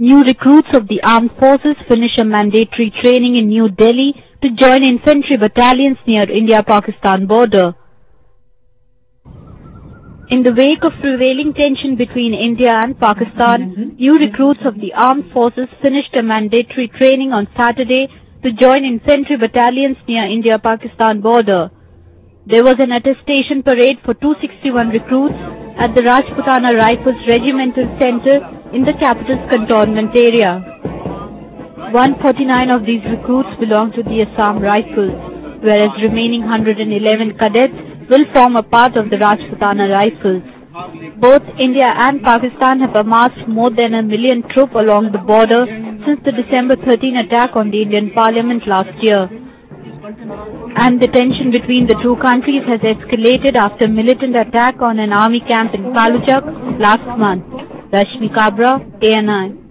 New recruits of the armed forces finish a mandatory training in New Delhi to join infantry battalions near India-Pakistan border. In the wake of prevailing tension between India and Pakistan, new recruits of the armed forces finished a mandatory training on Saturday to join infantry battalions near India-Pakistan border. There was an attestation parade for 261 recruits at the Rajputana Rifles Regimental Center in the capital's cantonment area. 149 of these recruits belong to the Assam Rifles, whereas remaining 111 cadets will form a part of the Rajputana Rifles. Both India and Pakistan have amassed more than 1 million troops along the border since the December 13 attack on the Indian Parliament last year. And the tension between the two countries has escalated after militant attack on an army camp in Kaluchak last month. Rashmi Kabra, ANI.